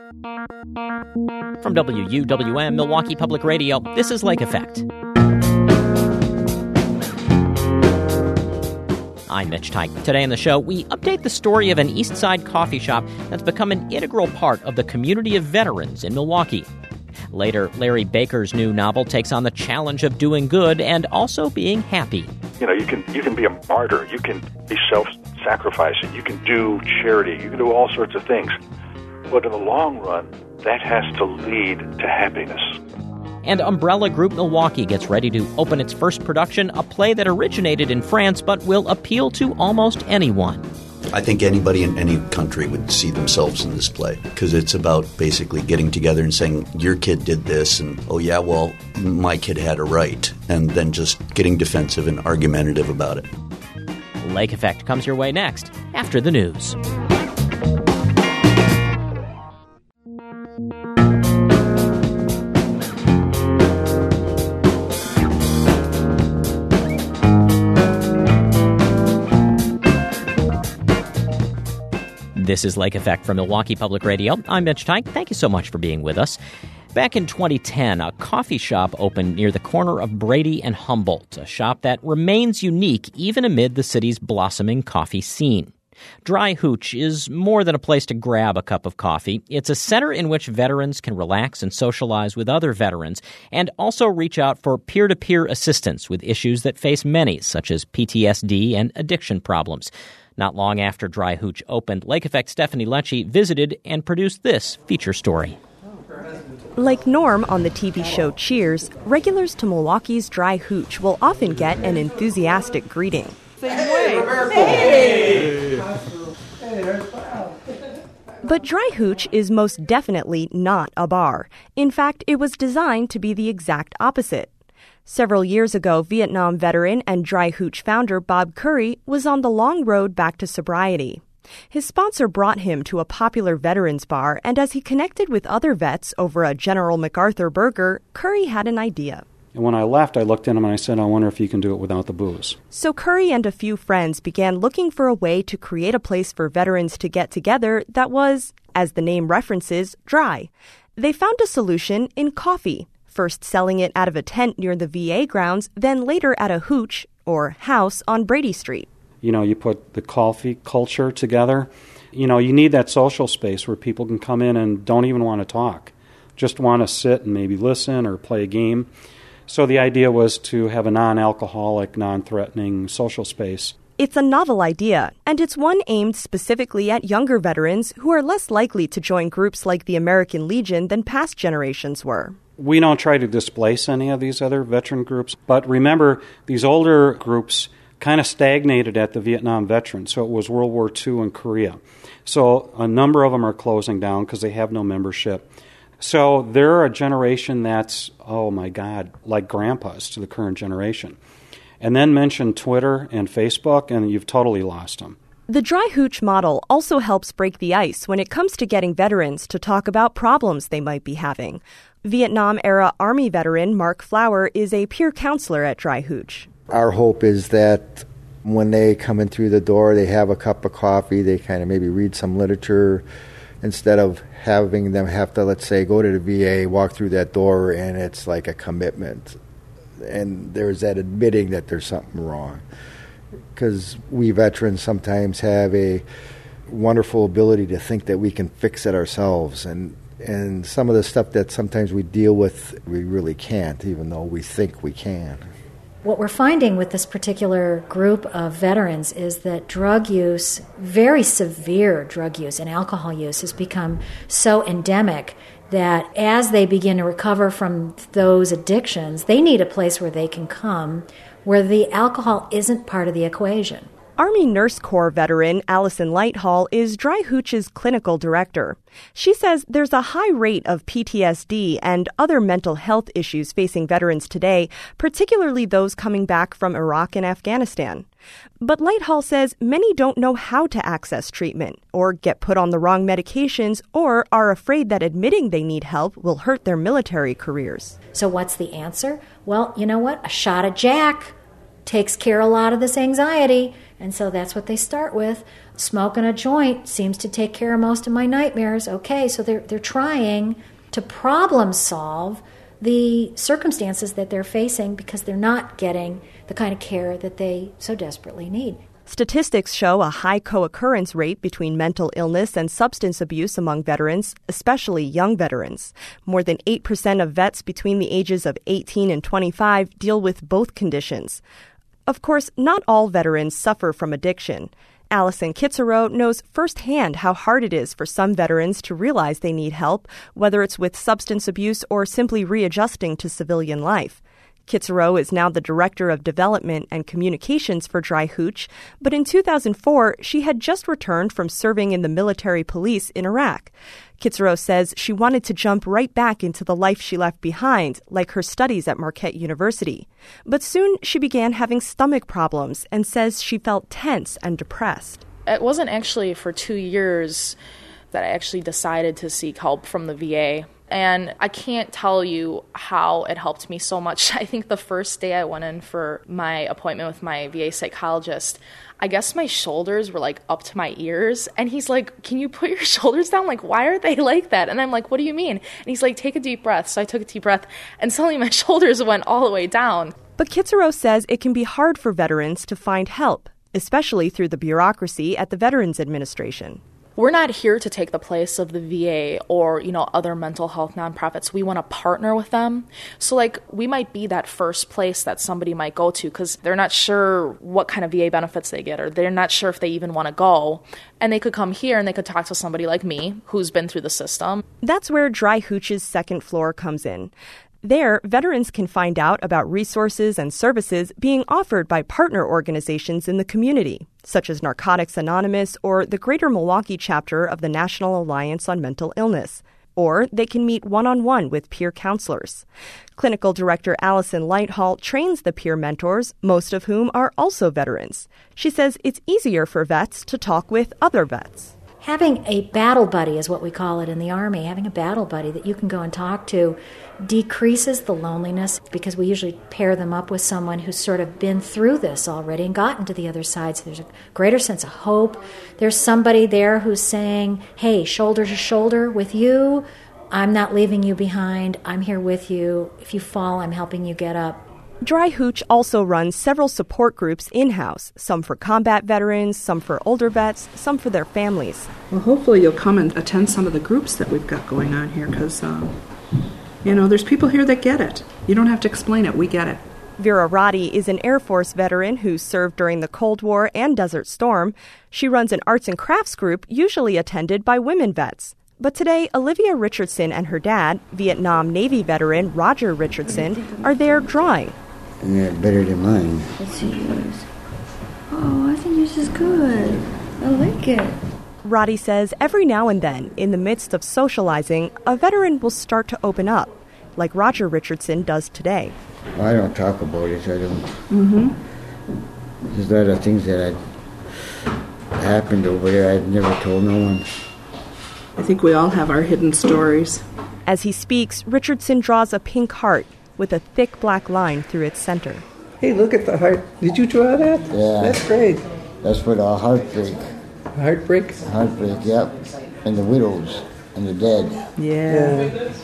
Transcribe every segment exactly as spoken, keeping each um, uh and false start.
From W U W M, Milwaukee Public Radio, this is Lake Effect. I'm Mitch Tyke. Today on the show, we update the story of an East Side coffee shop that's become an integral part of the community of veterans in Milwaukee. Later, Larry Baker's new novel takes on the challenge of doing good and also being happy. You know, you can you can be a martyr, you can be self-sacrificing, you can do charity, you can do all sorts of things. But in the long run, that has to lead to happiness. And Umbrella Group Milwaukee gets ready to open its first production, a play that originated in France but will appeal to almost anyone. I think anybody in any country would see themselves in this play because it's about basically getting together and saying, your kid did this, and, oh, yeah, well, my kid had a right, and then just getting defensive and argumentative about it. Lake Effect comes your way next, after the news. This is Lake Effect from Milwaukee Public Radio. I'm Mitch Tyke. Thank you so much for being with us. Back in twenty ten, a coffee shop opened near the corner of Brady and Humboldt, a shop that remains unique even amid the city's blossoming coffee scene. Dry Hooch is more than a place to grab a cup of coffee. It's a center in which veterans can relax and socialize with other veterans and also reach out for peer-to-peer assistance with issues that face many, such as P T S D and addiction problems. Not long after Dry Hooch opened, Lake Effect Stephanie Lecce visited and produced this feature story. Like Norm on the T V show Cheers, regulars to Milwaukee's Dry Hooch will often get an enthusiastic greeting. Same way. Hey! But Dry Hooch is most definitely not a bar. In fact, it was designed to be the exact opposite. Several years ago, Vietnam veteran and Dry Hooch founder Bob Curry was on the long road back to sobriety. His sponsor brought him to a popular veterans bar, and as he connected with other vets over a General MacArthur burger, Curry had an idea. And when I left, I looked at him and I said, I wonder if you can do it without the booze. So Curry and a few friends began looking for a way to create a place for veterans to get together that was, as the name references, dry. They found a solution in coffee. First selling it out of a tent near the V A grounds, then later at a hooch, or house, on Brady Street. You know, you put the coffee culture together. You know, you need that social space where people can come in and don't even want to talk. Just want to sit and maybe listen or play a game. So the idea was to have a non-alcoholic, non-threatening social space. It's a novel idea, and it's one aimed specifically at younger veterans who are less likely to join groups like the American Legion than past generations were. We don't try to displace any of these other veteran groups, but remember, these older groups kind of stagnated at the Vietnam veterans, so it was World War Two and Korea. So a number of them are closing down because they have no membership. So they're a generation that's, oh my God, like grandpas to the current generation. And then mention Twitter and Facebook, and you've totally lost them. The Dry Hooch model also helps break the ice when it comes to getting veterans to talk about problems they might be having. Vietnam-era Army veteran Mark Flower is a peer counselor at Dry Hooch. Our hope is that when they come in through the door, they have a cup of coffee, they kind of maybe read some literature, instead of having them have to, let's say, go to the V A, walk through that door, and it's like a commitment. And there's that admitting that there's something wrong. Because we veterans sometimes have a wonderful ability to think that we can fix it ourselves. And, and some of the stuff that sometimes we deal with, we really can't, even though we think we can. What we're finding with this particular group of veterans is that drug use, very severe drug use and alcohol use, has become so endemic that as they begin to recover from those addictions, they need a place where they can come where the alcohol isn't part of the equation. Army Nurse Corps veteran Allison Lighthall is Dry Hooch's clinical director. She says there's a high rate of P T S D and other mental health issues facing veterans today, particularly those coming back from Iraq and Afghanistan. But Lighthall says many don't know how to access treatment, or get put on the wrong medications, or are afraid that admitting they need help will hurt their military careers. So what's the answer? Well, you know what? A shot of Jack takes care of a lot of this anxiety, and so that's what they start with. Smoking a joint seems to take care of most of my nightmares. Okay, so they're they're trying to problem solve the circumstances that they're facing because they're not getting the kind of care that they so desperately need. Statistics show a high co-occurrence rate between mental illness and substance abuse among veterans, especially young veterans. More than eight percent of vets between the ages of eighteen and twenty-five deal with both conditions. Of course, not all veterans suffer from addiction. Allison Kitzero knows firsthand how hard it is for some veterans to realize they need help, whether it's with substance abuse or simply readjusting to civilian life. Kitzero is now the Director of Development and Communications for Dry Hooch, but in two thousand four, she had just returned from serving in the military police in Iraq. Kitzero says she wanted to jump right back into the life she left behind, like her studies at Marquette University. But soon she began having stomach problems and says she felt tense and depressed. It wasn't actually for two years that I actually decided to seek help from the V A. And I can't tell you how it helped me so much. I think the first day I went in for my appointment with my V A psychologist, I guess my shoulders were like up to my ears. And he's like, can you put your shoulders down? Like, why are they like that? And I'm like, what do you mean? And he's like, take a deep breath. So I took a deep breath and suddenly my shoulders went all the way down. But Kitzero says it can be hard for veterans to find help, especially through the bureaucracy at the Veterans Administration. We're not here to take the place of the V A or, you know, other mental health nonprofits. We want to partner with them. So, like, we might be that first place that somebody might go to because they're not sure what kind of V A benefits they get, or they're not sure if they even want to go. And they could come here and they could talk to somebody like me who's been through the system. That's where Dry Hooch's second floor comes in. There, veterans can find out about resources and services being offered by partner organizations in the community, such as Narcotics Anonymous or the Greater Milwaukee chapter of the National Alliance on Mental Illness. Or they can meet one-on-one with peer counselors. Clinical Director Allison Lighthall trains the peer mentors, most of whom are also veterans. She says it's easier for vets to talk with other vets. Having a battle buddy is what we call it in the Army. Having a battle buddy that you can go and talk to decreases the loneliness because we usually pair them up with someone who's sort of been through this already and gotten to the other side. So there's a greater sense of hope. There's somebody there who's saying, hey, shoulder to shoulder with you. I'm not leaving you behind. I'm here with you. If you fall, I'm helping you get up. Dry Hooch also runs several support groups in-house, some for combat veterans, some for older vets, some for their families. Well, hopefully you'll come and attend some of the groups that we've got going on here because, uh, you know, there's people here that get it. You don't have to explain it. We get it. Vera Roddy is an Air Force veteran who served during the Cold War and Desert Storm. She runs an arts and crafts group usually attended by women vets. But today, Olivia Richardson and her dad, Vietnam Navy veteran Roger Richardson, are there drawing. And they're better than mine. Let's see yours. Oh, I think yours is good. I like it. Roddy says every now and then, in the midst of socializing, a veteran will start to open up, like Roger Richardson does today. Well, I don't talk about it. I don't. Mm-hmm. There's a lot of things that had happened over there I've never told no one. I think we all have our hidden stories. As he speaks, Richardson draws a pink heart with a thick black line through its center. Hey, look at the heart. Did you draw that? Yeah. That's great. That's for the heartbreak. Heartbreak? Heartbreak, yep. And the widows and the dead. Yeah. yeah.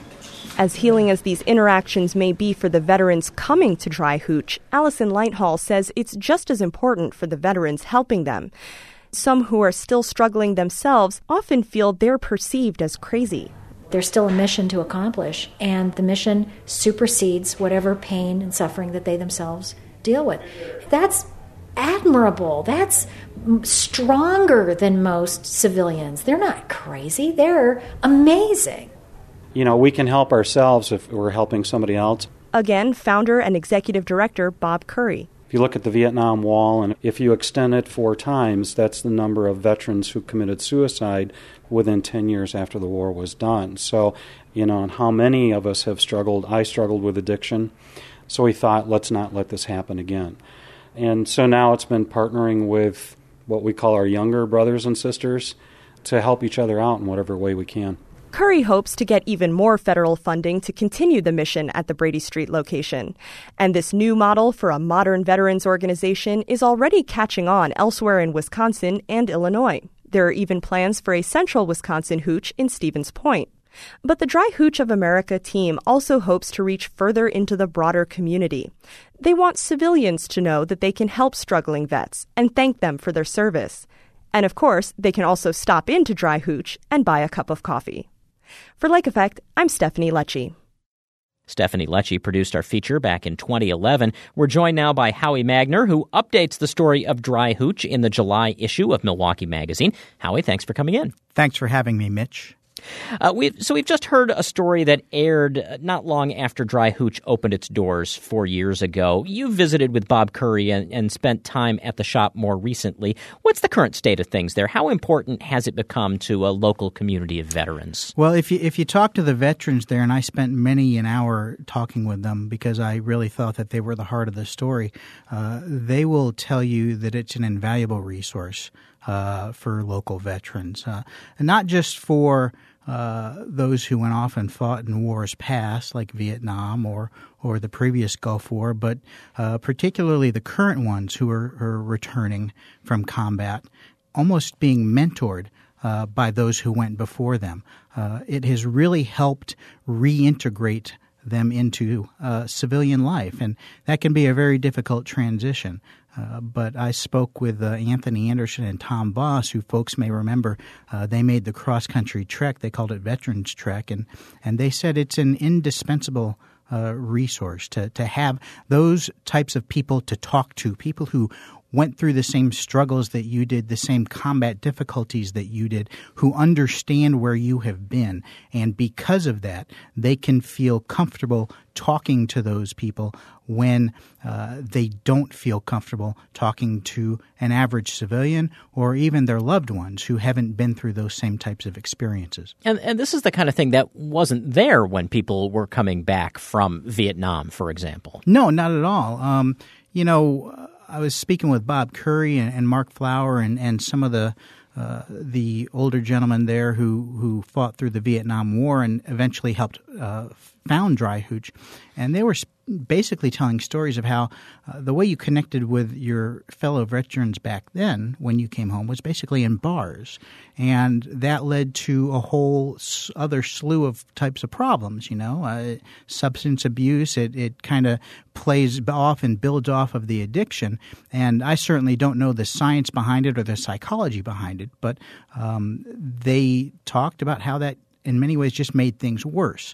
As healing as these interactions may be for the veterans coming to Dry Hooch, Allison Lighthall says it's just as important for the veterans helping them. Some who are still struggling themselves often feel they're perceived as crazy. There's still a mission to accomplish, and the mission supersedes whatever pain and suffering that they themselves deal with. That's admirable. That's stronger than most civilians. They're not crazy. They're amazing. You know, we can help ourselves if we're helping somebody else. Again, founder and executive director Bob Curry. If you look at the Vietnam Wall, and if you extend it four times, that's the number of veterans who committed suicide within ten years after the war was done. So, you know, and how many of us have struggled? I struggled with addiction. So we thought, let's not let this happen again. And so now it's been partnering with what we call our younger brothers and sisters to help each other out in whatever way we can. Curry hopes to get even more federal funding to continue the mission at the Brady Street location. And this new model for a modern veterans organization is already catching on elsewhere in Wisconsin and Illinois. There are even plans for a central Wisconsin hooch in Stevens Point. But the Dry Hooch of America team also hopes to reach further into the broader community. They want civilians to know that they can help struggling vets and thank them for their service. And of course, they can also stop into Dry Hooch and buy a cup of coffee. For Lake Effect, I'm Stephanie Lecce. Stephanie Lecce produced our feature back in twenty eleven. We're joined now by Howie Magner, who updates the story of Dry Hooch in the July issue of Milwaukee Magazine. Howie, thanks for coming in. Thanks for having me, Mitch. Uh, we've, so we've just heard a story that aired not long after Dry Hooch opened its doors four years ago. You visited with Bob Curry and, and spent time at the shop more recently. What's the current state of things there? How important has it become to a local community of veterans? Well, if you if you talk to the veterans there, and I spent many an hour talking with them because I really thought that they were the heart of the story, uh, they will tell you that it's an invaluable resource uh, for local veterans, uh, and not just for Uh, those who went off and fought in wars past, like Vietnam or or the previous Gulf War, but uh, particularly the current ones who are, are returning from combat, almost being mentored uh, by those who went before them. Uh, it has really helped reintegrate them into uh, civilian life, and that can be a very difficult transition. Uh, but I spoke with uh, Anthony Anderson and Tom Voss, who folks may remember. Uh, they made the cross-country trek. They called it Veterans Trek, and, and they said it's an indispensable uh, resource to, to have those types of people to talk to, people who went through the same struggles that you did, the same combat difficulties that you did, who understand where you have been. And because of that, they can feel comfortable talking to those people when uh, they don't feel comfortable talking to an average civilian or even their loved ones who haven't been through those same types of experiences. And, and this is the kind of thing that wasn't there when people were coming back from Vietnam, for example. No, not at all. Um, you know, I was speaking with Bob Curry and, and Mark Flower and, and some of the uh, the older gentlemen there who, who fought through the Vietnam War and eventually helped uh, found Dry Hooch. And they were basically telling stories of how uh, the way you connected with your fellow veterans back then when you came home was basically in bars. And that led to a whole other slew of types of problems, you know, uh, substance abuse. It, it kind of plays off and builds off of the addiction. And I certainly don't know the science behind it or the psychology behind it, but um, they talked about how that in many ways just made things worse.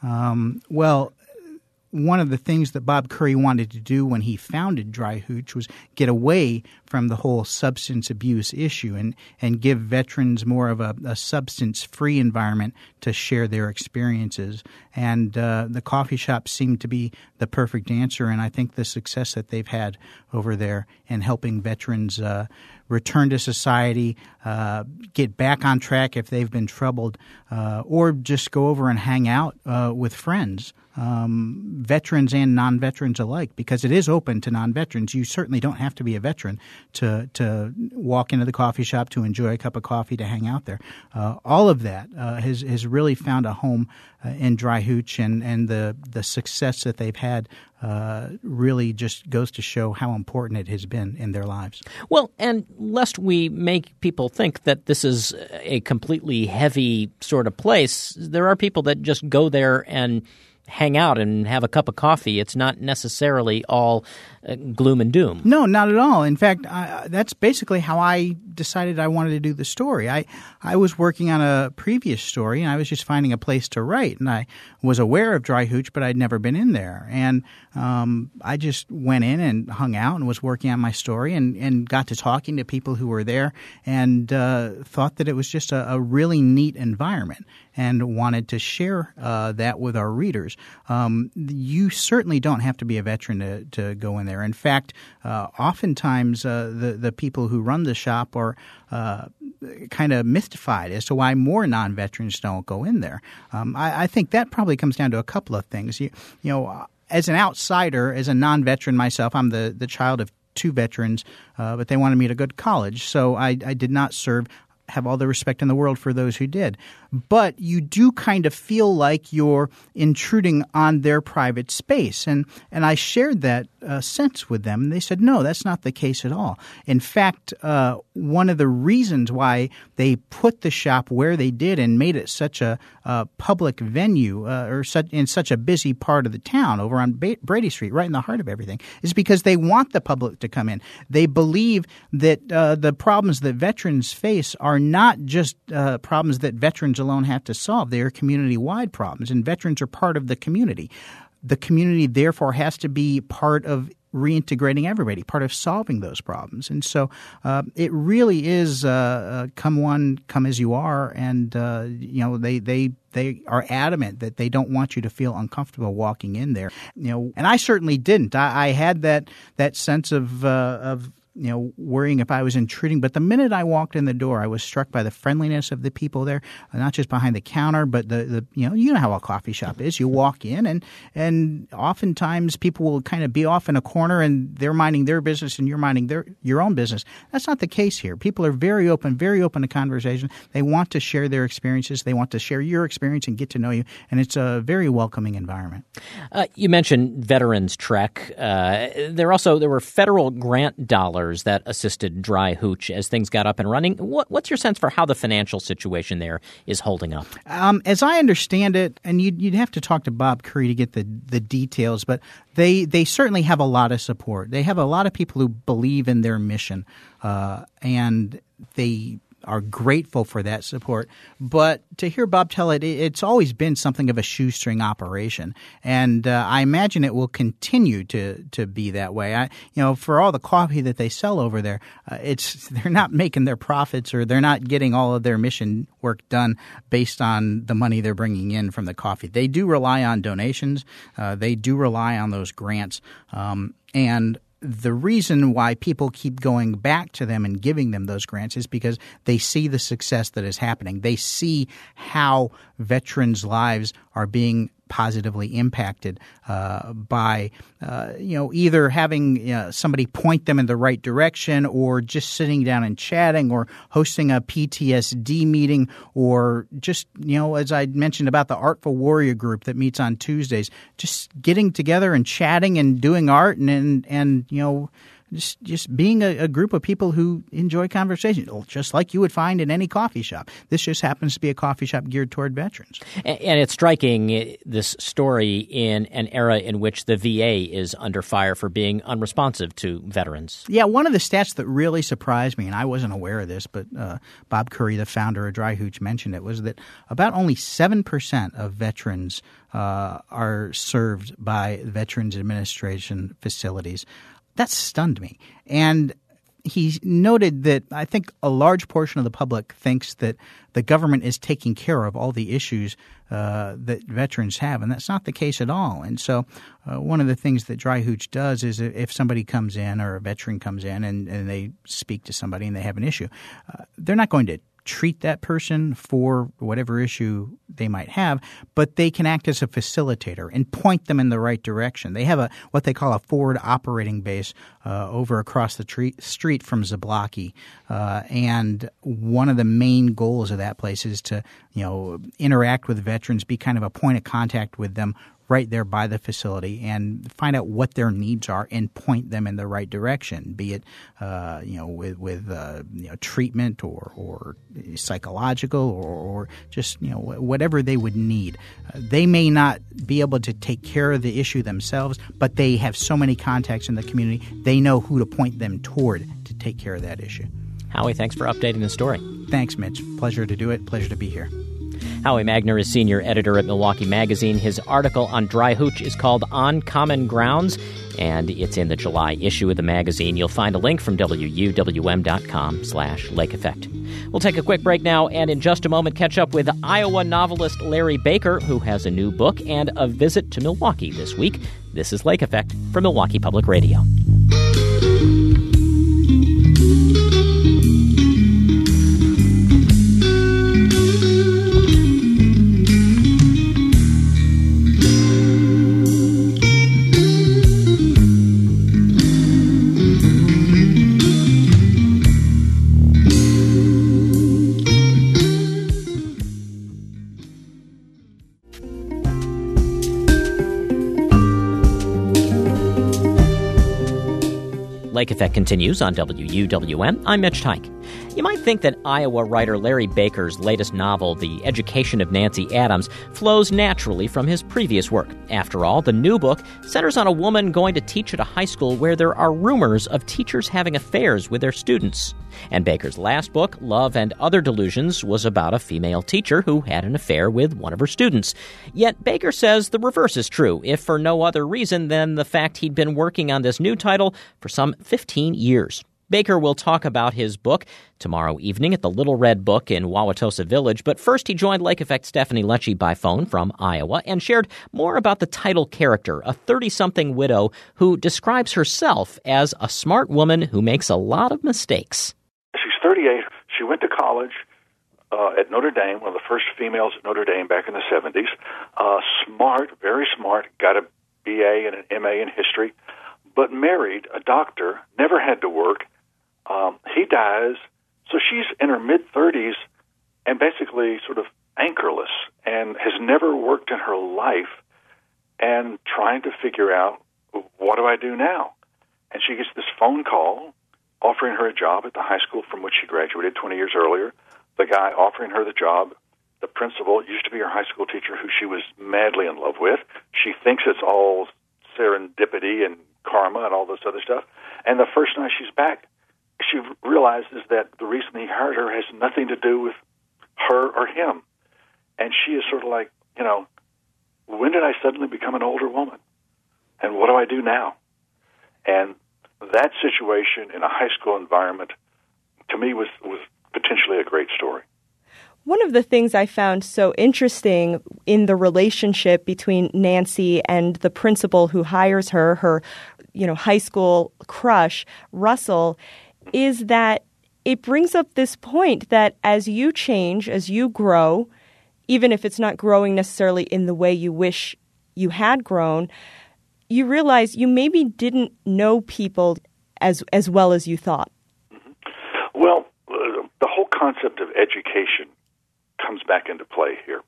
Um, well, one of the things that Bob Curry wanted to do when he founded Dry Hooch was get away from the whole substance abuse issue and, and give veterans more of a, a substance-free environment to share their experiences. And uh, the coffee shop seemed to be the perfect answer, and I think the success that they've had over there in helping veterans uh, return to society, uh, get back on track if they've been troubled, uh, or just go over and hang out uh, with friends. Um, veterans and non-veterans alike, because it is open to non-veterans. You certainly don't have to be a veteran to to walk into the coffee shop, to enjoy a cup of coffee, to hang out there. Uh, all of that uh, has has really found a home uh, in Dry Hooch, and, and the, the success that they've had uh, really just goes to show how important it has been in their lives. Well, and lest we make people think that this is a completely heavy sort of place, there are people that just go there and hang out and have a cup of coffee. It's not necessarily all uh, gloom and doom. No, not at all. In fact, I, that's basically how I decided I wanted to do the story. I, I was working on a previous story, and I was just finding a place to write. And I was aware of Dry Hooch, but I'd never been in there. And um, I just went in and hung out and was working on my story and, and got to talking to people who were there and uh, thought that it was just a, a really neat environment and wanted to share uh, that with our readers. Um, you certainly don't have to be a veteran to, to go in there. In fact, uh, oftentimes uh, the, the people who run the shop are uh, kind of mystified as to why more non-veterans don't go in there. Um, I, I think that probably comes down to a couple of things. You, you know, as an outsider, as a non-veteran myself, I'm the, the child of two veterans, uh, but they wanted me to go to college, so I, I did not serve. have all the respect in the world for those who did. But you do kind of feel like you're intruding on their private space. And, and I shared that uh, sense with them. And they said, no, that's not the case at all. In fact, uh, one of the reasons why they put the shop where they did and made it such a, a public venue uh, or such, in such a busy part of the town over on ba- Brady Street, right in the heart of everything, is because they want the public to come in. They believe that uh, the problems that veterans face are not just uh, problems that veterans alone have to solve. They are community-wide problems, and veterans are part of the community. The community, therefore, has to be part of reintegrating everybody, part of solving those problems. And so uh, it really is uh, uh, come one, come as you are, and uh, you know they they they are adamant that they don't want you to feel uncomfortable walking in there. You know, and I certainly didn't. I, I had that that sense of uh, of. you know, worrying if I was intruding. But the minute I walked in the door, I was struck by the friendliness of the people there, not just behind the counter, but the, the you know, you know how a coffee shop is. You walk in and and oftentimes people will kind of be off in a corner and they're minding their business and you're minding their your own business. That's not the case here. People are very open, very open to conversation. They want to share their experiences. They want to share your experience and get to know you. And it's a very welcoming environment. Uh, you mentioned Veterans Trek. Uh, there also there were federal grant dollars that assisted Dry Hooch as things got up and running. What, what's your sense for how the financial situation there is holding up? Um, as I understand it, and you'd, you'd have to talk to Bob Curry to get the, the details, but they they certainly have a lot of support. They have a lot of people who believe in their mission, uh, and they are grateful for that support. But to hear Bob tell it, it's always been something of a shoestring operation. And uh, I imagine it will continue to to be that way. I, you know, for all the coffee that they sell over there, uh, it's they're not making their profits or they're not getting all of their mission work done based on the money they're bringing in from the coffee. They do rely on donations. Uh, they do rely on those grants. Um, and the reason why people keep going back to them and giving them those grants is because they see the success that is happening. They see how veterans' lives are being positively impacted uh, by, uh, you know, either having uh, somebody point them in the right direction or just sitting down and chatting or hosting a P T S D meeting or just, you know, as I mentioned about the Artful Warrior group that meets on Tuesdays, just getting together and chatting and doing art and, and, and you know, Just just being a, a group of people who enjoy conversation, just like you would find in any coffee shop. This just happens to be a coffee shop geared toward veterans. And, and it's striking, this story, in an era in which the V A is under fire for being unresponsive to veterans. Yeah, one of the stats that really surprised me, and I wasn't aware of this, but uh, Bob Curry, the founder of Dry Hooch, mentioned it, was that about only seven percent of veterans uh, are served by Veterans Administration facilities. That stunned me. And he noted that I think a large portion of the public thinks that the government is taking care of all the issues uh, that veterans have, and that's not the case at all. And so uh, one of the things that Dry Hooch does is if somebody comes in or a veteran comes in and, and they speak to somebody and they have an issue, uh, they're not going to treat that person for whatever issue they might have, but they can act as a facilitator and point them in the right direction. They have a what they call a forward operating base uh, over across the tre- street from Zablocki, uh, and one of the main goals of that place is to, you know, interact with veterans, be kind of a point of contact with them right there by the facility and find out what their needs are and point them in the right direction, be it uh, you know with with uh, you know treatment or or psychological or, or just you know whatever they would need. Uh, they may not be able to take care of the issue themselves, but they have so many contacts in the community, they know who to point them toward to take care of that issue. Howie, thanks for updating the story. Thanks, Mitch. Pleasure to do it. Pleasure to be here. Howie Magner is senior editor at Milwaukee Magazine. His article on Dry Hooch is called On Common Grounds, and it's in the July issue of the magazine. You'll find a link from W U W M dot com slash Lake Effect. We'll take a quick break now, and in just a moment catch up with Iowa novelist Larry Baker, who has a new book and a visit to Milwaukee this week. This is Lake Effect from Milwaukee Public Radio. Lake Effect continues on W U W M. I'm Mitch Tyke. You might think that Iowa writer Larry Baker's latest novel, The Education of Nancy Adams, flows naturally from his previous work. After all, the new book centers on a woman going to teach at a high school where there are rumors of teachers having affairs with their students. And Baker's last book, Love and Other Delusions, was about a female teacher who had an affair with one of her students. Yet Baker says the reverse is true, if for no other reason than the fact he'd been working on this new title for some fifteen years. Baker will talk about his book tomorrow evening at the Little Red Book in Wauwatosa Village, but first he joined Lake Effect Stephanie Lecce by phone from Iowa and shared more about the title character, a thirty-something widow who describes herself as a smart woman who makes a lot of mistakes. She's thirty-eight. She went to college uh, at Notre Dame, one of the first females at Notre Dame back in the seventies. Uh, smart, very smart, got a B A and an M A in history, but married a doctor, never had to work. Um, he dies, so she's in her mid-thirties and basically sort of anchorless and has never worked in her life and trying to figure out, what do I do now? And she gets this phone call offering her a job at the high school from which she graduated twenty years earlier. The guy offering her the job, the principal, used to be her high school teacher who she was madly in love with. She thinks it's all serendipity and karma and all this other stuff. And the first night she's back, she realizes that the reason he hired her has nothing to do with her or him. And she is sort of like, you know, when did I suddenly become an older woman? And what do I do now? And that situation in a high school environment, to me, was, was potentially a great story. One of the things I found so interesting in the relationship between Nancy and the principal who hires her, her, you know, high school crush, Russell, is that it brings up this point that as you change, as you grow, even if it's not growing necessarily in the way you wish you had grown, you realize you maybe didn't know people as as well as you thought. Mm-hmm. Well, uh, the whole concept of education comes back into play here.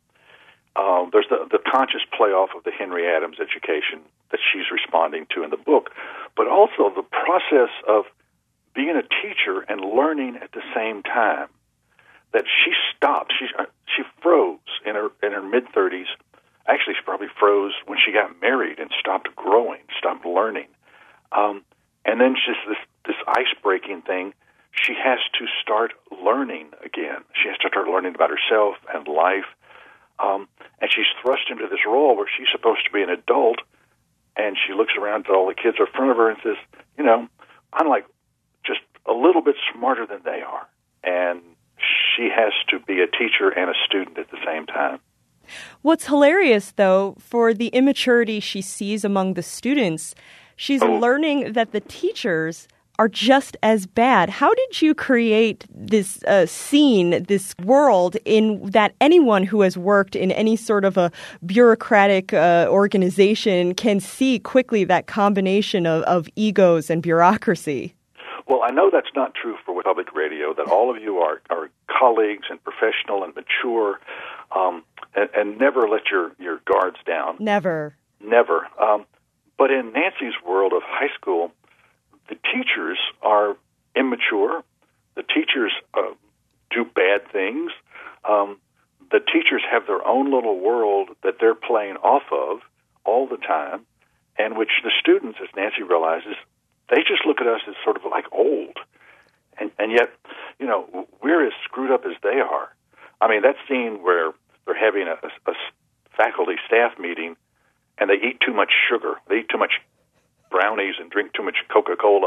Um, there's the, the conscious playoff of the Henry Adams education that she's responding to in the book, but also the process of being a teacher and learning at the same time. That she stopped. She she froze in her in her mid thirties. Actually, she probably froze when she got married and stopped growing, stopped learning. Um, and then just this this ice breaking thing. She has to start learning again. She has to start learning about herself and life. Um, and she's thrust into this role where she's supposed to be an adult, and she looks around at all the kids in front of her and says, you know, I'm like just a little bit smarter than they are. And she has to be a teacher and a student at the same time. What's hilarious, though, for the immaturity she sees among the students, she's oh. learning that the teachers are just as bad. How did you create this uh, scene, this world, in that anyone who has worked in any sort of a bureaucratic uh, organization can see quickly that combination of, of egos and bureaucracy? Well, I know that's not true for public radio, that all of you are, are colleagues and professional and mature, um, and, and never let your, your guards down. Never. Never. Um, but in Nancy's world of high school, the teachers are immature. The teachers uh, do bad things. Um, the teachers have their own little world that they're playing off of all the time, and which the students, as Nancy realizes, they just look at us as sort of like old. And, and yet, you know, we're as screwed up as they are. I mean, that scene where they're having a, a, a faculty staff meeting and they eat too much sugar, they eat too much brownies and drink too much Coca-Cola,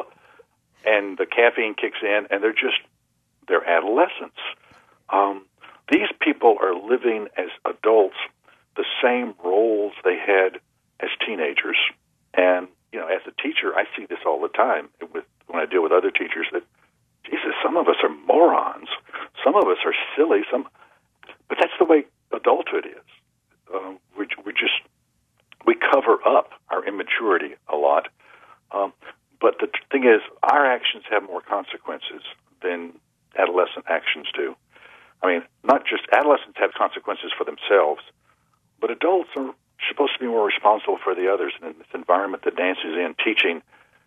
and the caffeine kicks in, and they're just, they're adolescents. Um, these people are living as adults the same roles they had as teenagers. And, you know, as a teacher, I see this all the time with when I deal with other teachers that, Jesus, some of us are morons. Some of us are silly. Some, but that's the way adulthood is. Uh, we, we just, we cover up our immaturity a lot. Um, but the thing is, our actions have more consequences than adolescent actions do. I mean, not just adolescents have consequences for themselves, but adults are supposed to be more responsible for the others. And in this environment that Nancy's in, teaching,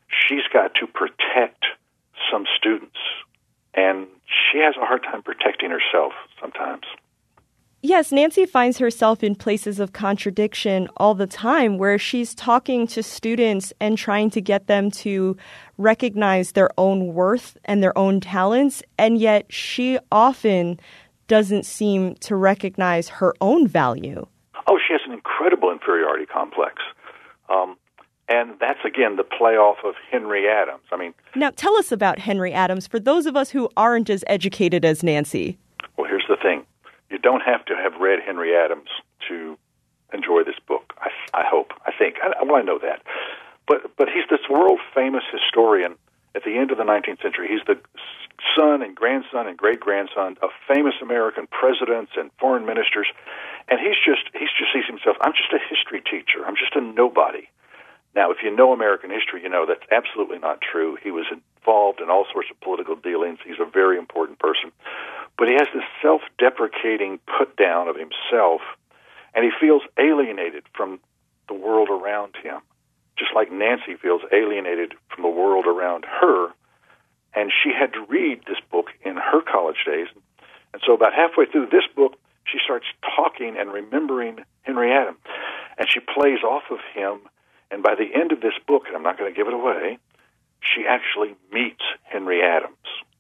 she's got to protect some students, and she has a hard time protecting herself sometimes. Yes, Nancy finds herself in places of contradiction all the time where she's talking to students and trying to get them to recognize their own worth and their own talents, and yet she often doesn't seem to recognize her own value. Oh, she has an incredible inferiority complex. Um, and that's, again, the playoff of Henry Adams. I mean, now, tell us about Henry Adams for those of us who aren't as educated as Nancy. Well, here's the thing. You don't have to have read Henry Adams to enjoy this book, I, I hope, I think. I, well, I know that. But but he's this world-famous historian at the end of the nineteenth century. He's the son and grandson and great-grandson of famous American presidents and foreign ministers. And he's just he's just sees himself, I'm just a history teacher. I'm just a nobody. Now, if you know American history, you know that's absolutely not true. He was involved in all sorts of political dealings. He's a very important person. But he has this self-deprecating put-down of himself, and he feels alienated from the world around him, just like Nancy feels alienated from the world around her. And she had to read this book in her college days. And so about halfway through this book, she starts talking and remembering Henry Adams. And she plays off of him. And by the end of this book, and I'm not going to give it away, she actually meets Henry Adams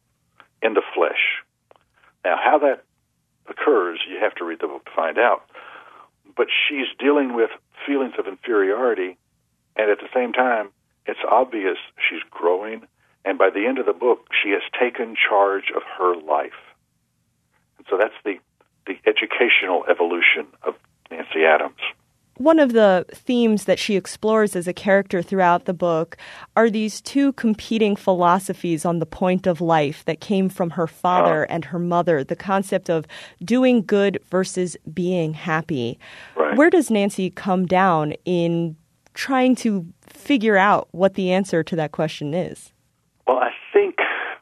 in the flesh. Now, how that occurs, you have to read the book to find out. But she's dealing with feelings of inferiority, and at the same time, it's obvious she's growing. And by the end of the book, she has taken charge of her life. And so that's the, the educational evolution of Nancy Adams. One of the themes that she explores as a character throughout the book are these two competing philosophies on the point of life that came from her father and her mother, the concept of doing good versus being happy. Right. Where does Nancy come down in trying to figure out what the answer to that question is? Well, I think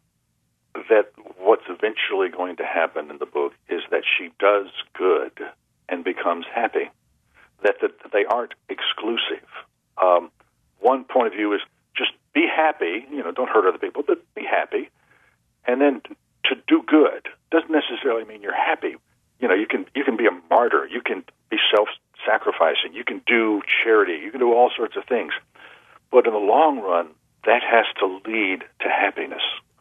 that what's eventually going to happen in the book is that she does good and becomes happy. That, that they aren't exclusive. Um, one point of view is just be happy, you know, don't hurt other people, but be happy. And then to do good doesn't necessarily mean you're happy. You know, you can you can be a martyr, you can be self-sacrificing, you can do charity, you can do all sorts of things. But in the long run, that has to lead to happiness.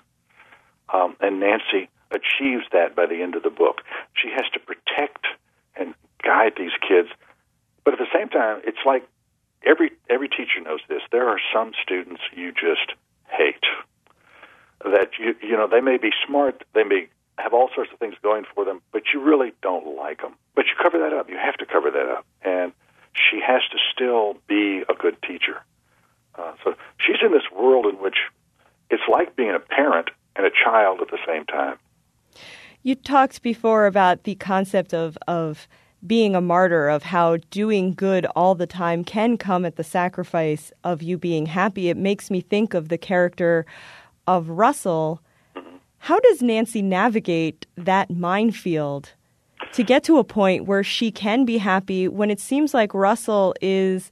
Um, and Nancy achieves that by the end of the book. She has to protect and guide these kids. But at the same time, it's like every every teacher knows this. There are some students you just hate. That you you know they may be smart, they may have all sorts of things going for them, but you really don't like them. But you cover that up. You have to cover that up. And she has to still be a good teacher. Uh, so she's in this world in which it's like being a parent and a child at the same time. You talked before about the concept of of being a martyr, of how doing good all the time can come at the sacrifice of you being happy. It makes me think of the character of Russell. How does Nancy navigate that minefield to get to a point where she can be happy when it seems like Russell is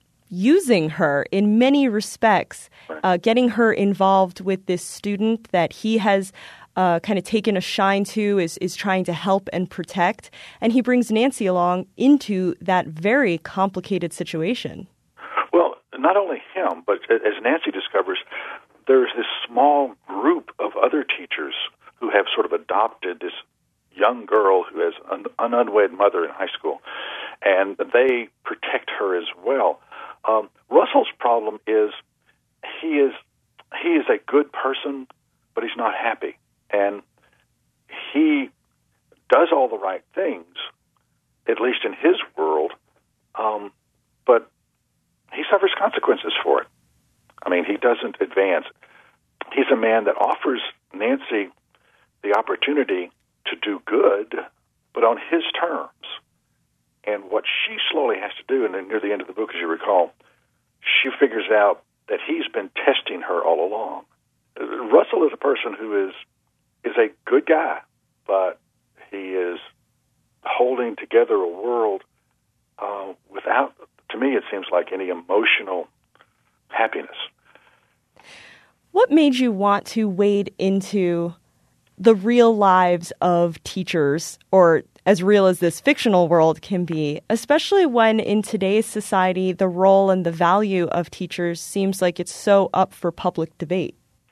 using her in many respects, uh, getting her involved with this student that he has Uh, kind of taken a shine to, is, is trying to help and protect. And he brings Nancy along into that very complicated situation. Well, not only him, but as Nancy discovers, there's this small group of other teachers who have sort of adopted this young girl who has an, an unwed mother in high school, and they protect her as well. Um, Russell's problem is he is he is a good person, but he's not happy. And he does all the right things, at least in his world, um, but he suffers consequences for it. I mean, he doesn't advance. He's a man that offers Nancy the opportunity to do good, but on his terms. And what she slowly has to do, and then near the end of the book, as you recall, she figures out that he's been testing her all along. Russell is a person who is is a good guy, but he is holding together a world uh, without, to me, it seems like any emotional happiness. What made you want to wade into the real lives of teachers, or as real as this fictional world can be, especially when in today's society the role and the value of teachers seems like it's so up for public debate?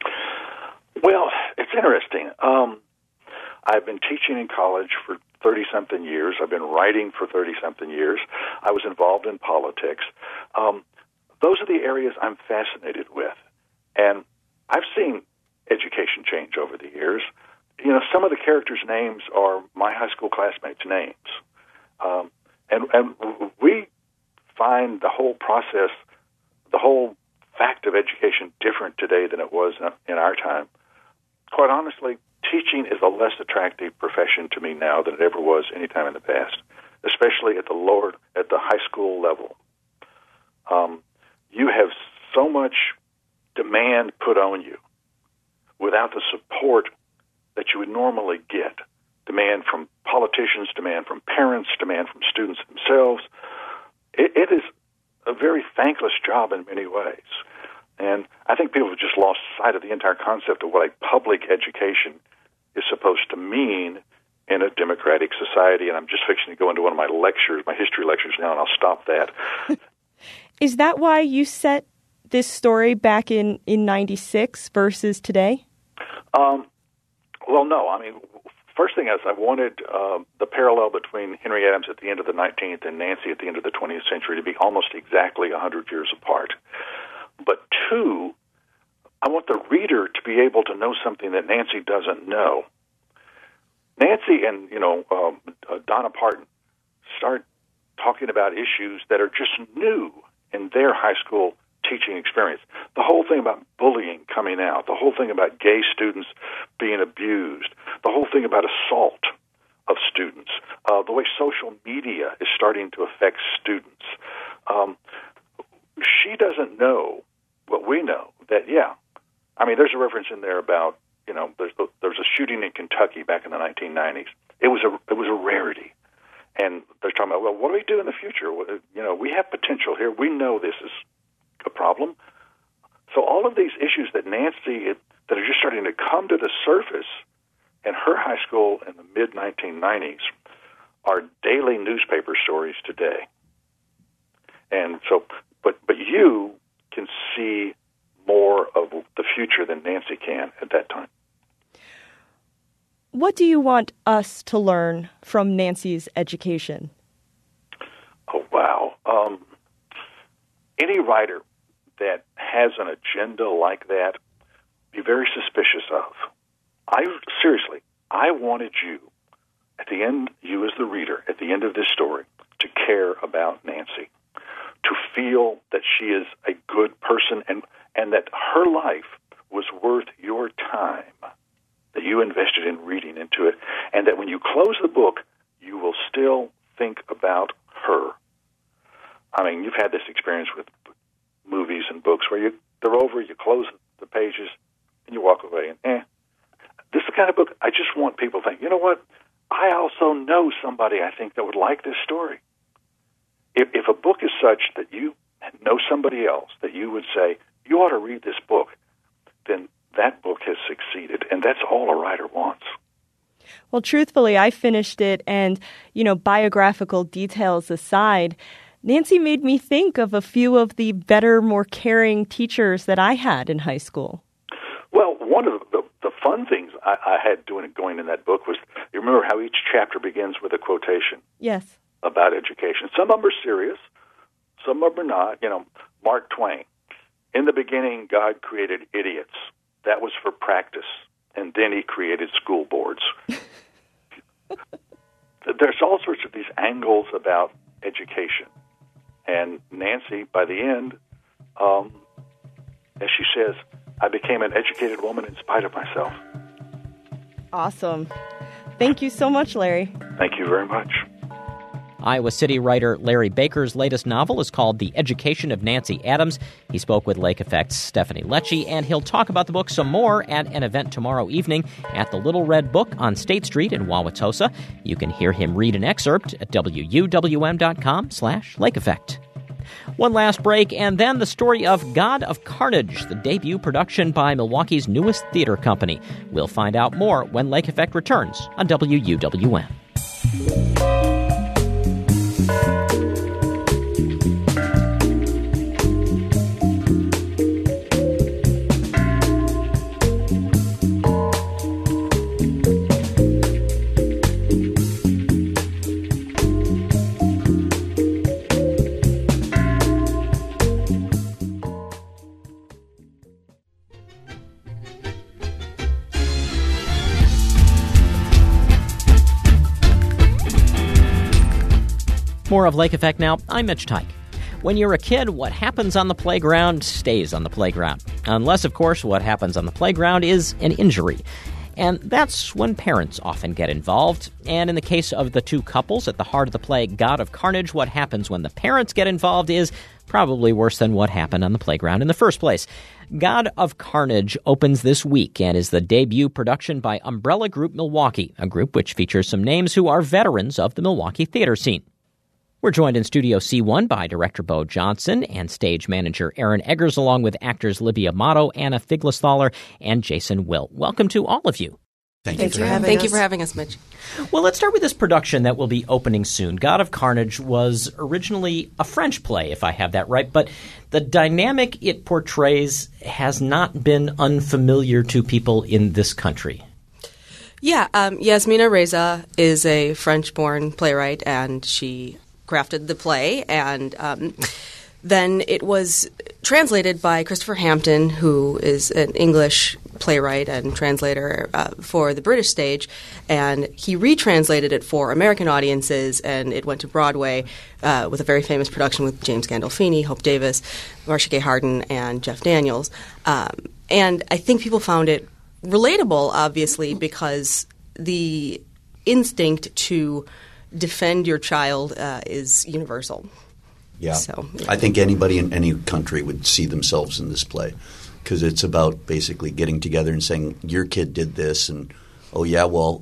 Well, it's interesting. Um, I've been teaching in college for thirty-something years. I've been writing for thirty-something years. I was involved in politics. Um, those are the areas I'm fascinated with. And I've seen education change over the years. You know, some of the characters' names are my high school classmates' names. Um, and, and we find the whole process, the whole fact of education different today than it was in our time. Quite honestly, teaching is a less attractive profession to me now than it ever was any time in the past, especially at the lower, at the high school level. Um, you have so much demand put on you without the support that you would normally get. Demand from politicians, demand from parents, demand from students themselves. It, it is a very thankless job in many ways. And I think people have just lost sight of the entire concept of what a public education is supposed to mean in a democratic society. And I'm just fixing to go into one of my lectures, my history lectures now, and I'll stop that. Is that why you set this story back in, in ninety-six versus today? Um, well, no. I mean, first thing is I wanted uh, the parallel between Henry Adams at the end of the nineteenth and Nancy at the end of the twentieth century to be almost exactly one hundred years apart. But two, I want the reader to be able to know something that Nancy doesn't know. Nancy and, you know, um, uh, Donna Parton start talking about issues that are just new in their high school teaching experience. The whole thing about bullying coming out, the whole thing about gay students being abused, the whole thing about assault of students, uh, the way social media is starting to affect students. Um, she doesn't know what we know, that, yeah, I mean, there's a reference in there about, you know, there's the, there's a shooting in Kentucky back in the nineteen nineties. It was a it was a rarity. And they're talking about, well, what do we do in the future? You know, we have potential here. We know this is a problem. So all of these issues that Nancy, that are just starting to come to the surface in her high school in the mid nineteen nineties are daily newspaper stories today. And so, but but you can see more of the future than Nancy can at that time. What do you want us to learn from Nancy's education? Oh, wow. Um, any writer that has an agenda like that, be very suspicious of. I seriously, I wanted you, at the end, you as the reader, at the end of this story, to care about Nancy, to feel that she is a good person and, and that her life was worth your time, that you invested in reading into it, and that when you close the book, you will still think about her. I mean, you've had this experience with movies and books where you they're over, you close the pages, and you walk away, and eh. This is the kind of book I just want people to think, you know what, I also know somebody I think that would like this story. If, if a book is such that you know somebody else that you would say, you ought to read this book, then that book has succeeded, and that's all a writer wants. Well, truthfully, I finished it, and, you know, biographical details aside, Nancy made me think of a few of the better, more caring teachers that I had in high school. Well, one of the, the fun things I, I had doing going in that book was, you remember how each chapter begins with a quotation? Yes. About education. Some of them are serious, some of them are not. You know, Mark Twain, in the beginning, God created idiots. That was for practice, and then he created school boards. There's all sorts of these angles about education. And Nancy, by the end, um, as she says, I became an educated woman in spite of myself. Awesome. Thank you so much, Larry. Thank you very much. Iowa City writer Larry Baker's latest novel is called The Education of Nancy Adams. He spoke with Lake Effect's Stephanie Lecce, and he'll talk about the book some more at an event tomorrow evening at the Little Red Book on State Street in Wauwatosa. You can hear him read an excerpt at W U W M dot com slash Lake Effect. One last break, and then the story of God of Carnage, the debut production by Milwaukee's newest theater company. We'll find out more when Lake Effect returns on W U W M. More of Lake Effect now. I'm Mitch Teich. When you're a kid, what happens on the playground stays on the playground. Unless, of course, what happens on the playground is an injury. And that's when parents often get involved. And in the case of the two couples at the heart of the play, God of Carnage, what happens when the parents get involved is probably worse than what happened on the playground in the first place. God of Carnage opens this week and is the debut production by Umbrella Group Milwaukee, a group which features some names who are veterans of the Milwaukee theater scene. We're joined in Studio C one by director Bo Johnson and stage manager Aaron Eggers, along with actors Libby Amato, Anna Figlesthaler, and Jason Will. Welcome to all of you. Thank, Thank you for having having Thank us. you for having us, Mitch. Well, let's start with this production that will be opening soon. God of Carnage was originally a French play, if I have that right, but the dynamic it portrays has not been unfamiliar to people in this country. Yeah, um, Yasmina Reza is a French-born playwright, and she crafted the play, and um, then it was translated by Christopher Hampton, who is an English playwright and translator uh, for the British stage, and he retranslated it for American audiences, and it went to Broadway uh, with a very famous production with James Gandolfini, Hope Davis, Marcia Gay Harden, and Jeff Daniels. Um, and I think people found it relatable, obviously, because the instinct to defend your child uh, is universal. Yeah. So, yeah. I think anybody in any country would see themselves in this play because it's about basically getting together and saying, your kid did this, and, oh, yeah, well,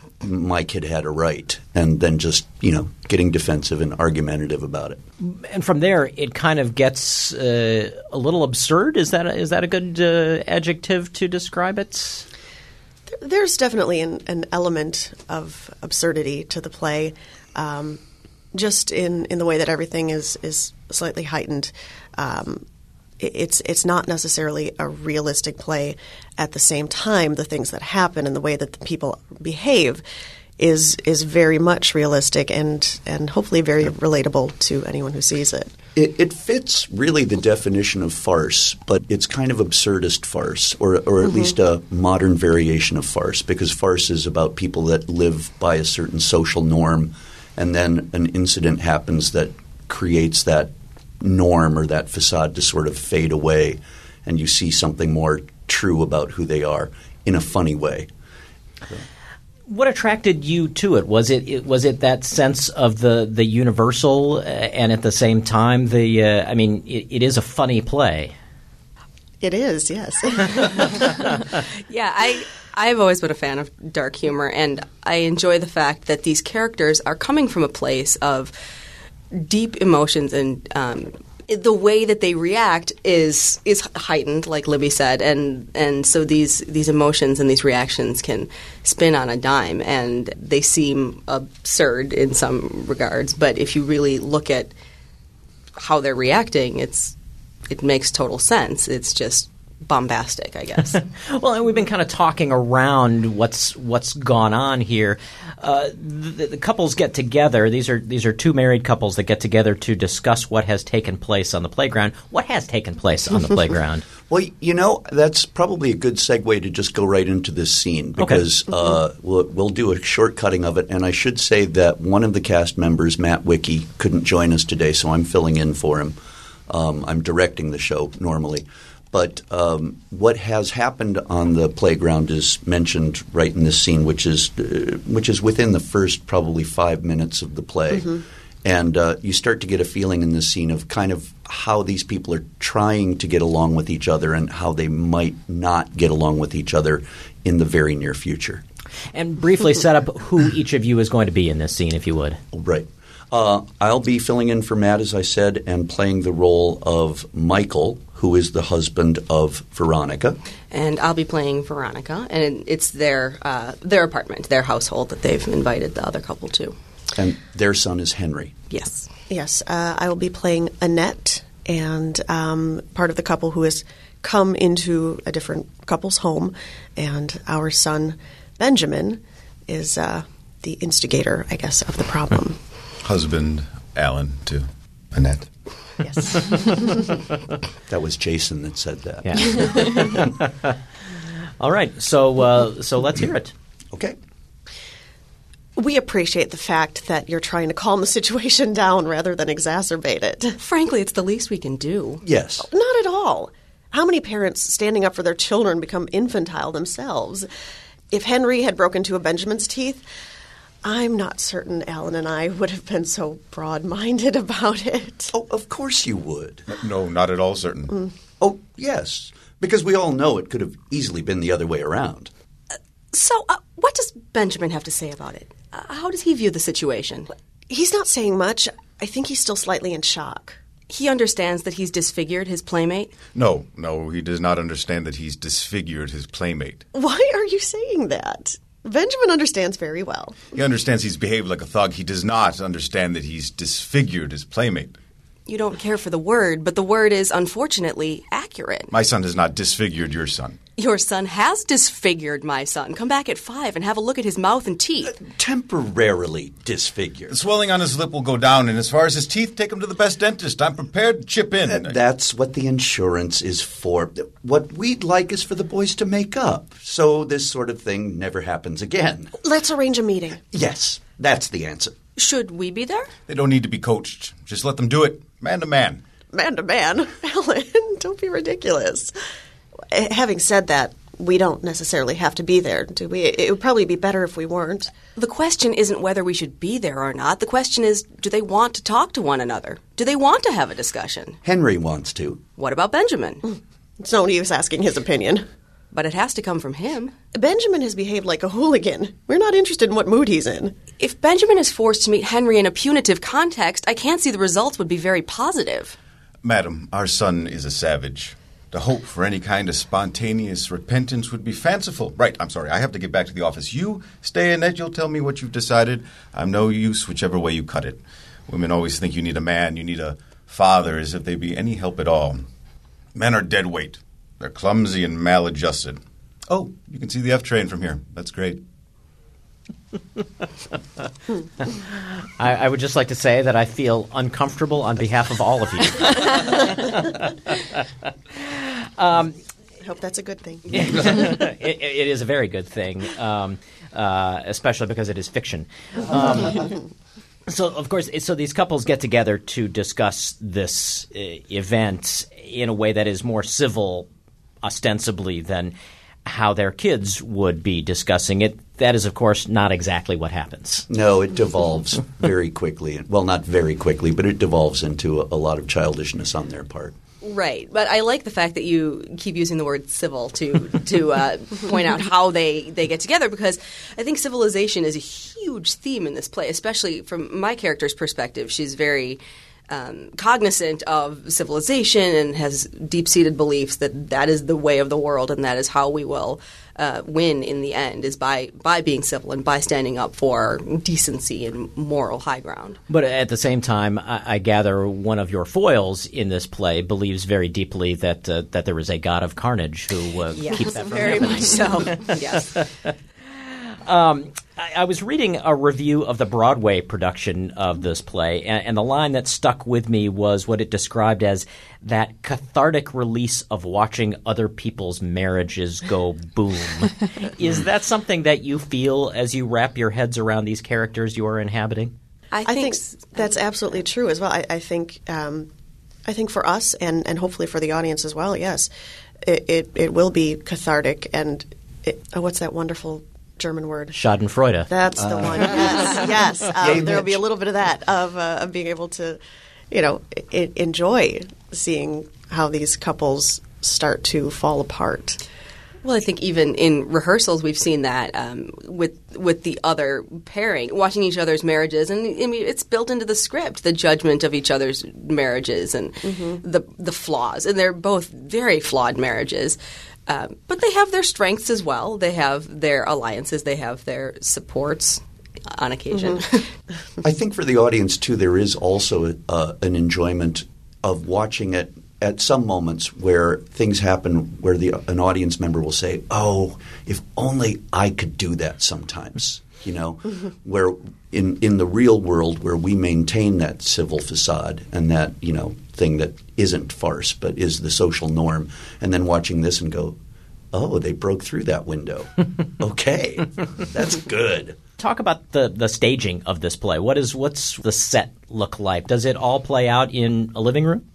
my kid had a right, and then just, you know, getting defensive and argumentative about it. And from there, it kind of gets uh, a little absurd. Is that a, is that a good uh, adjective to describe it? There's definitely an, an element of absurdity to the play, um, just in, in the way that everything is, is slightly heightened. Um, it, it's it's not necessarily a realistic play. At the same time, the things that happen and the way that the people behave is is very much realistic and, and hopefully very relatable to anyone who sees it. It, it fits really the definition of farce, but it's kind of absurdist farce, or, or at mm-hmm. least a modern variation of farce, because farce is about people that live by a certain social norm, and then an incident happens that creates that norm or that facade to sort of fade away, and you see something more true about who they are in a funny way. So. What attracted you to it? Was it, it was it that sense of the the universal, uh, and at the same time the uh, I mean, it, it is a funny play. It is, yes. Yeah, I I've always been a fan of dark humor, and I enjoy the fact that these characters are coming from a place of deep emotions, and um, the way that they react is is heightened, like Libby said, and and so these these emotions and these reactions can spin on a dime, and they seem absurd in some regards. But if you really look at how they're reacting, it's it makes total sense. It's just bombastic, I guess. Well, and we've been kind of talking around what's what's gone on here. Uh, the, the couples get together. These are these are two married couples that get together to discuss what has taken place on the playground. What has taken place on the playground? Well, you know, that's probably a good segue to just go right into this scene because okay. uh, we'll, we'll do a short cutting of it. And I should say that one of the cast members, Matt Wicke, couldn't join us today, so I'm filling in for him. Um, I'm directing the show normally. But um, what has happened on the playground is mentioned right in this scene, which is uh, which is within the first probably five minutes of the play. Mm-hmm. And uh, you start to get a feeling in this scene of kind of how these people are trying to get along with each other and how they might not get along with each other in the very near future. And briefly set up who each of you is going to be in this scene, if you would. Right. Uh, I'll be filling in for Matt, as I said, and playing the role of Michael, who is the husband of Veronica. And I'll be playing Veronica, and it's their uh, their apartment, their household that they've invited the other couple to. And their son is Henry. Yes. Yes, uh, I will be playing Annette, and um, part of the couple who has come into a different couple's home, and our son Benjamin is uh, the instigator, I guess, of the problem. Husband Alan to Annette. Yes. That was Jason that said that. Yeah. All right, so uh, so let's hear it. Okay. We appreciate the fact that you're trying to calm the situation down rather than exacerbate it. Frankly, it's the least we can do. Yes. Not at all. How many parents standing up for their children become infantile themselves? If Henry had broken two of Benjamin's teeth, I'm not certain Alan and I would have been so broad-minded about it. Oh, of course you would. No, not at all certain. Mm. Oh, yes, because we all know it could have easily been the other way around. Uh, so uh, what does Benjamin have to say about it? Uh, how does he view the situation? He's not saying much. I think he's still slightly in shock. He understands that he's disfigured his playmate? No, no, he does not understand that he's disfigured his playmate. Why are you saying that? Benjamin understands very well. He understands he's behaved like a thug. He does not understand that he's disfigured his playmate. You don't care for the word, but the word is unfortunately accurate. My son has not disfigured your son. Your son has disfigured my son. Come back at five and have a look at his mouth and teeth. Uh, temporarily disfigured. The swelling on his lip will go down, and as far as his teeth, take him to the best dentist. I'm prepared to chip in. Uh, that's what the insurance is for. What we'd like is for the boys to make up, so this sort of thing never happens again. Let's arrange a meeting. Yes, that's the answer. Should we be there? They don't need to be coached. Just let them do it, man to man. Man to man? Alan, don't be ridiculous. Having said that, we don't necessarily have to be there, do we? It would probably be better if we weren't. The question isn't whether we should be there or not. The question is, do they want to talk to one another? Do they want to have a discussion? Henry wants to. What about Benjamin? It's no use asking his opinion. But it has to come from him. Benjamin has behaved like a hooligan. We're not interested in what mood he's in. If Benjamin is forced to meet Henry in a punitive context, I can't see the results would be very positive. Madam, our son is a savage. The hope for any kind of spontaneous repentance would be fanciful. Right, I'm sorry, I have to get back to the office. You stay, Annette, you'll tell me what you've decided. I'm no use whichever way you cut it. Women always think you need a man, you need a father, as if they be any help at all. Men are dead weight. They're clumsy and maladjusted. Oh, you can see the F train from here. That's great. I, I would just like to say that I feel uncomfortable on behalf of all of you. um, I hope that's a good thing. it, it is a very good thing, um, uh, especially because it is fiction. Um, so, of course, so these couples get together to discuss this uh, event in a way that is more civil, ostensibly, than how their kids would be discussing it. That is, of course, not exactly what happens. No, it devolves very quickly. Well, not very quickly, but it devolves into a, a lot of childishness on their part. Right, but I like the fact that you keep using the word civil to to uh, point out how they, they get together, because I think civilization is a huge theme in this play, especially from my character's perspective. She's very um, cognizant of civilization and has deep-seated beliefs that that is the way of the world and that is how we will uh, win in the end, is by, by being civil and by standing up for decency and moral high ground. But at the same time, I, I gather one of your foils in this play believes very deeply that uh, that there is a god of carnage who uh, yes, keeps that from very happening. much so. Yes. Um, I, I was reading a review of the Broadway production of this play, and, and the line that stuck with me was what it described as that cathartic release of watching other people's marriages go boom. Is that something that you feel as you wrap your heads around these characters you are inhabiting? I think, I think that's absolutely true as well. I, I think um, I think for us and, and hopefully for the audience as well, yes, it, it, it will be cathartic. And it, oh, what's that wonderful German word? Schadenfreude. That's the uh. one. Yes, yes. Um, there will be a little bit of that of, uh, of being able to, you know, I- enjoy seeing how these couples start to fall apart. Well, I think even in rehearsals we've seen that um, with with the other pairing, watching each other's marriages, and I mean it's built into the script, the judgment of each other's marriages and mm-hmm. the the flaws, and they're both very flawed marriages. Uh, but they have their strengths as well. They have their alliances. They have their supports on occasion. Mm-hmm. I think for the audience, too, there is also uh, an enjoyment of watching it at some moments where things happen where the an audience member will say, oh, if only I could do that sometimes. You know, mm-hmm. where in, in the real world where we maintain that civil facade and that, you know, thing that isn't farce but is the social norm, and then watching this and go, oh, they broke through that window. Okay, that's good. Talk about the, the staging of this play. What is what's the set look like? Does it all play out in a living room?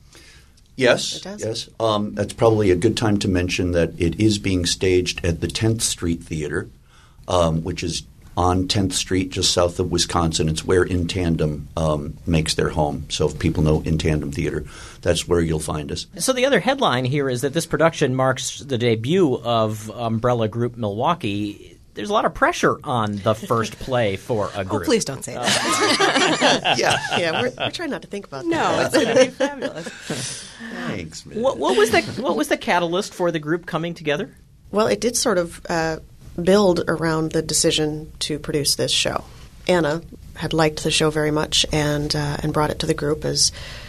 Yes, yes. Um, that's probably a good time to mention that it is being staged at the tenth Street Theater, um, which is on tenth Street, just south of Wisconsin. It's where In Tandem um, makes their home. So if people know In Tandem Theater, that's where you'll find us. So the other headline here is that this production marks the debut of Umbrella Group Milwaukee. There's a lot of pressure on the first play for a group. Oh, please don't say that. yeah, yeah, we're, we're trying not to think about no, that. No, it's going to be fabulous. Thanks, man. What, what was the what was the catalyst for the group coming together? Well, it did sort of uh, build around the decision to produce this show. Anna had liked the show very much and uh, and brought it to the group as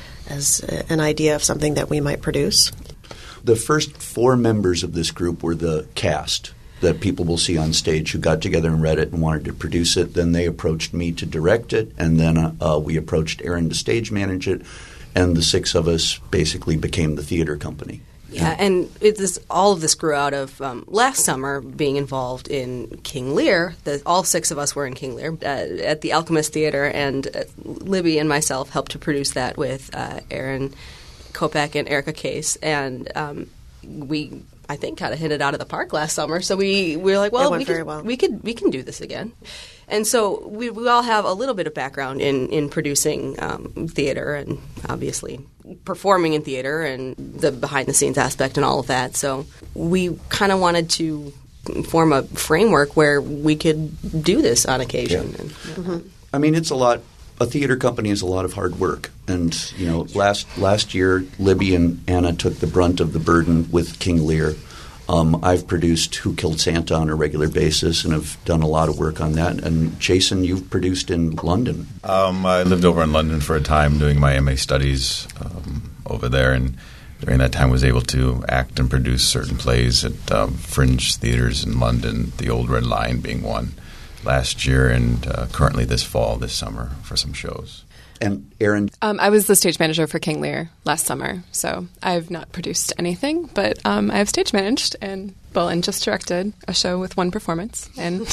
as an idea of something that we might produce. The first four members of this group were the cast that people will see on stage who got together and read it and wanted to produce it. Then they approached me to direct it, and then uh, we approached Aaron to stage manage it, and the six of us basically became the theater company. Yeah, and it is, all of this grew out of um, last summer being involved in King Lear. The, all six of us were in King Lear uh, at the Alchemist Theater, and uh, Libby and myself helped to produce that with uh, Aaron Kopak and Erica Case, and um, we – I think kind of hit it out of the park last summer. So we, we were like, well, we could, well. we could we can do this again. And so we, we all have a little bit of background in, in producing um, theater and obviously performing in theater and the behind-the-scenes aspect and all of that. So we kind of wanted to form a framework where we could do this on occasion. Yeah. And, yeah. Mm-hmm. I mean, it's a lot. A theater company is a lot of hard work. And, you know, last last year, Libby and Anna took the brunt of the burden with King Lear. Um, I've produced Who Killed Santa on a regular basis and have done a lot of work on that. And, Jason, you've produced in London. Um, I lived over in London for a time doing my M A studies um, over there, and during that time was able to act and produce certain plays at um, fringe theaters in London, the Old Red Lion being one. Last year and uh, currently this fall, this summer, for some shows. And Aaron? Um, I was the stage manager for King Lear last summer, so I've not produced anything, but um, I have stage managed and, well, and just directed a show with one performance. And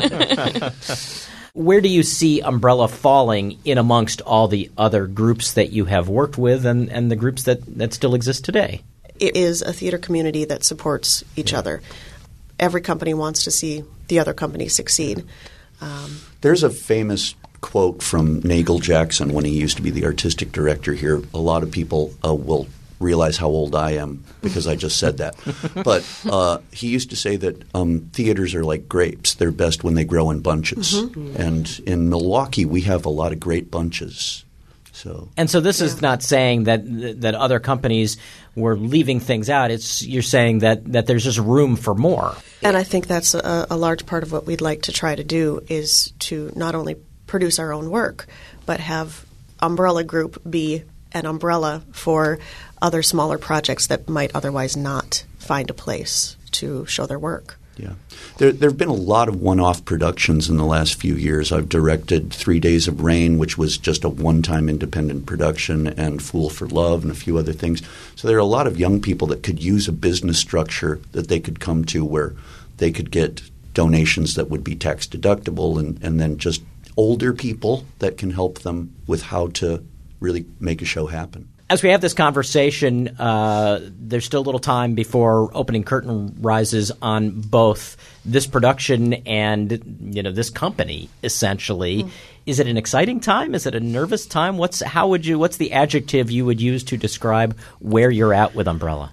where do you see Umbrella falling in amongst all the other groups that you have worked with and, and the groups that, that still exist today? It is a theater community that supports each yeah. other. Every company wants to see the other company succeed. Um, There's a famous quote from Nagel Jackson when he used to be the artistic director here. A lot of people uh, will realize how old I am because I just said that. But uh, he used to say that um, theaters are like grapes. They're best when they grow in bunches. Mm-hmm. And in Milwaukee, we have a lot of great bunches. So. And so this yeah. is not saying that that other companies were leaving things out. It's you're saying that, that there's just room for more. And I think that's a, a large part of what we'd like to try to do is to not only produce our own work, but have Umbrella Group be an umbrella for other smaller projects that might otherwise not find a place to show their work. Yeah. There there have been a lot of one-off productions in the last few years. I've directed Three Days of Rain, which was just a one-time independent production, and Fool for Love and a few other things. So there are a lot of young people that could use a business structure that they could come to where they could get donations that would be tax deductible and, and then just older people that can help them with how to really make a show happen. As we have this conversation, uh, there's still a little time before opening curtain rises on both this production and, you know, this company, essentially. Mm. Is it an exciting time? Is it a nervous time? What's how would you? What's the adjective you would use to describe where you're at with Umbrella?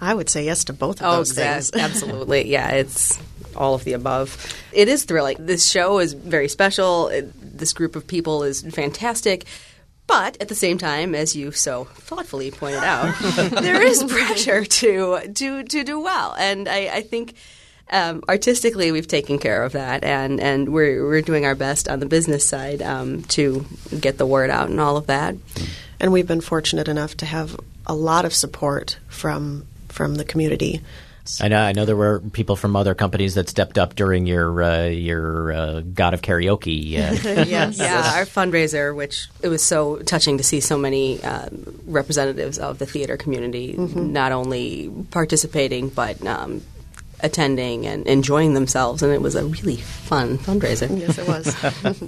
I would say yes to both of oh, those things. Absolutely. Yeah, it's all of the above. It is thrilling. This show is very special. It, this group of people is fantastic. But at the same time, as you so thoughtfully pointed out, there is pressure to to to do well. And I, I think um, artistically we've taken care of that, and, and we're we're doing our best on the business side um, to get the word out and all of that. And we've been fortunate enough to have a lot of support from from the community. I know. I know there were people from other companies that stepped up during your uh, your uh, God of Karaoke. Uh. yes, yeah, our fundraiser, which it was so touching to see so many uh, representatives of the theater community mm-hmm. not only participating but um, attending and enjoying themselves, and it was a really fun fundraiser. Yes, it was.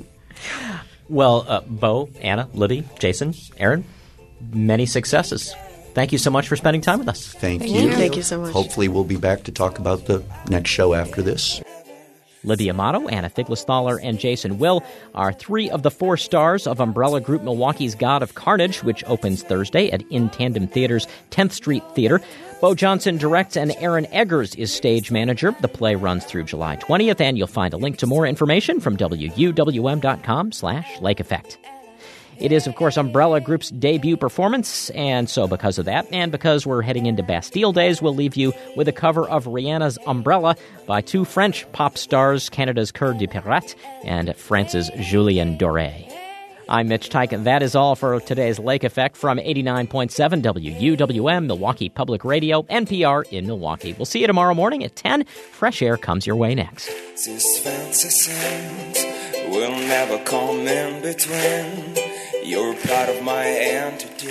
Well, uh, Bo, Anna, Libby, Jason, Aaron, many successes. Thank you so much for spending time with us. Thank, Thank you. you. Thank you so much. Hopefully we'll be back to talk about the next show after this. Libby Amato, Anna Thiglesthaler, and Jason Will are three of the four stars of Umbrella Group Milwaukee's God of Carnage, which opens Thursday at In Tandem Theater's tenth Street Theater. Bo Johnson directs, and Aaron Eggers is stage manager. The play runs through July twentieth, and you'll find a link to more information from W U W M dot com slash Lake Effect. It is, of course, Umbrella Group's debut performance, and so because of that, and because we're heading into Bastille Days, we'll leave you with a cover of Rihanna's Umbrella by two French pop stars, Canada's Cœur de Pirate and France's Julien Doré. I'm Mitch Tyke, and that is all for today's Lake Effect from eighty-nine point seven W U W M, Milwaukee Public Radio, N P R in Milwaukee. We'll see you tomorrow morning at ten. Fresh Air comes your way next. These fancy scenes will never come in between. You're part of my entity,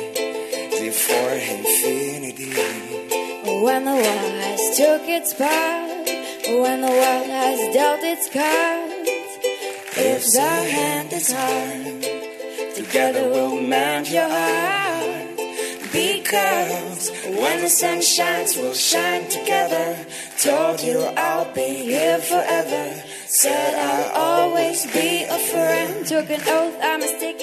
the for infinity. When the world has took its part, when the world has dealt its cards, if the hand is hard, together we'll mend your heart. Because when the sun shines, we'll shine together. Told you I'll be here forever. Said I'll always be a friend. Took an oath, I mistake.